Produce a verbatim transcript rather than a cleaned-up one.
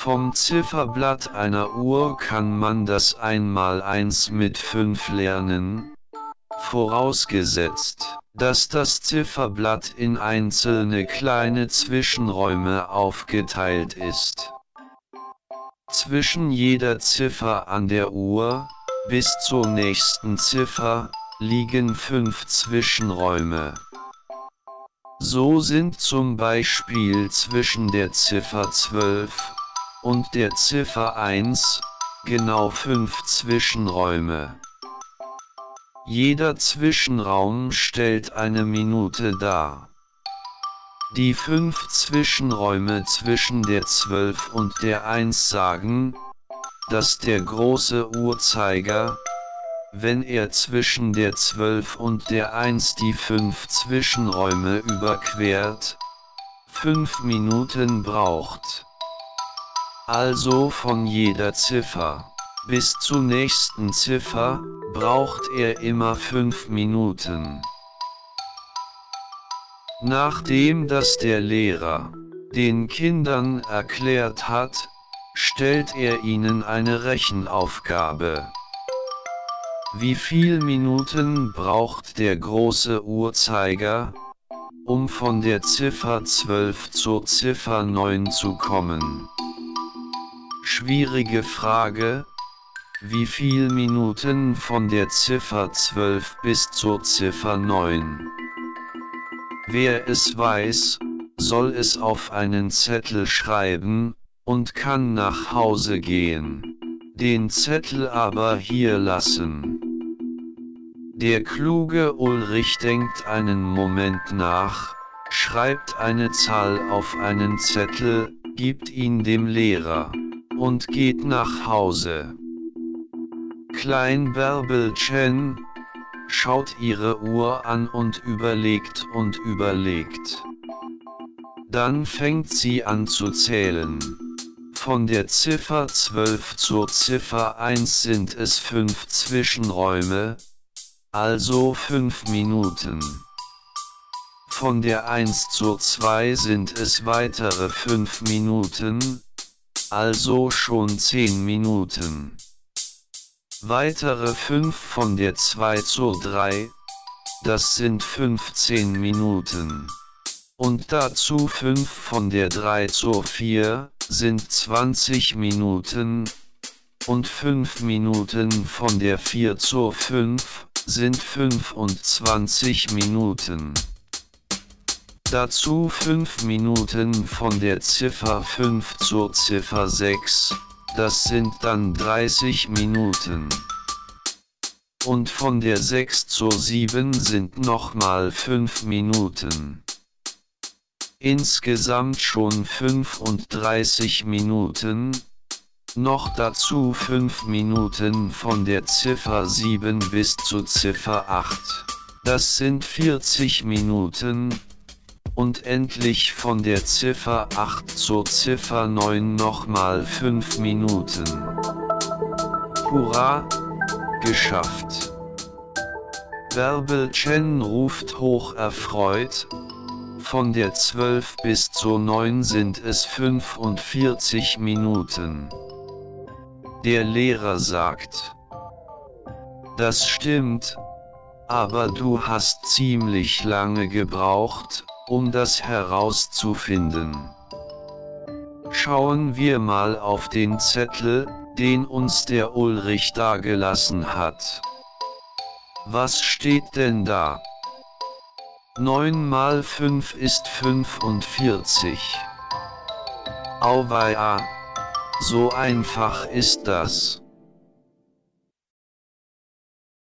Vom Zifferblatt einer Uhr kann man das Einmaleins mit fünf lernen, vorausgesetzt, dass das Zifferblatt in einzelne kleine Zwischenräume aufgeteilt ist. Zwischen jeder Ziffer an der Uhr, bis zur nächsten Ziffer, liegen fünf Zwischenräume. So sind zum Beispiel zwischen der Ziffer zwölf und der Ziffer eins genau fünf Zwischenräume. Jeder Zwischenraum stellt eine Minute dar. Die fünf Zwischenräume zwischen der zwölf und der eins sagen, dass der große Uhrzeiger, wenn er zwischen der zwölf und der eins die fünf Zwischenräume überquert, fünf Minuten braucht. Also von jeder Ziffer bis zur nächsten Ziffer braucht er immer fünf Minuten. Nachdem das der Lehrer den Kindern erklärt hat, stellt er ihnen eine Rechenaufgabe. Wie viel Minuten braucht der große Uhrzeiger, um von der Ziffer zwölf zur Ziffer neun zu kommen? Schwierige Frage. Wie viel Minuten von der Ziffer zwölf bis zur Ziffer neun? Wer es weiß, soll es auf einen Zettel schreiben und kann nach Hause gehen. Den Zettel aber hier lassen. Der kluge Ulrich denkt einen Moment nach, schreibt eine Zahl auf einen Zettel, gibt ihn dem Lehrer und geht nach Hause. Klein Bärbelchen schaut ihre Uhr an und überlegt und überlegt. Dann fängt sie an zu zählen. Von der Ziffer zwölf zur Ziffer eins sind es fünf Zwischenräume, also fünf Minuten. Von der eins zur zwei sind es weitere fünf Minuten, also schon zehn Minuten. Weitere fünf von der zwei zur drei, das sind fünfzehn Minuten. Und dazu fünf von der drei zur vier, sind zwanzig Minuten. Und fünf Minuten von der vier zur fünf, sind fünfundzwanzig Minuten. Dazu fünf Minuten von der Ziffer fünf zur Ziffer sechs, das sind dann dreißig Minuten. Und von der sechs zur sieben sind nochmal fünf Minuten. Insgesamt schon fünfunddreißig Minuten. Noch dazu fünf Minuten von der Ziffer sieben bis zur Ziffer acht. Das sind vierzig Minuten. Und endlich von der Ziffer acht zur Ziffer neun nochmal fünf Minuten. Hurra! Geschafft! Bärbelchen ruft hoch erfreut. Von der zwölf bis zur neun sind es fünfundvierzig Minuten. Der Lehrer sagt: Das stimmt, aber du hast ziemlich lange gebraucht, um das herauszufinden. Schauen wir mal auf den Zettel, den uns der Ulrich dagelassen hat. Was steht denn da? neun mal fünf ist fünfundvierzig. Auweia, so einfach ist das.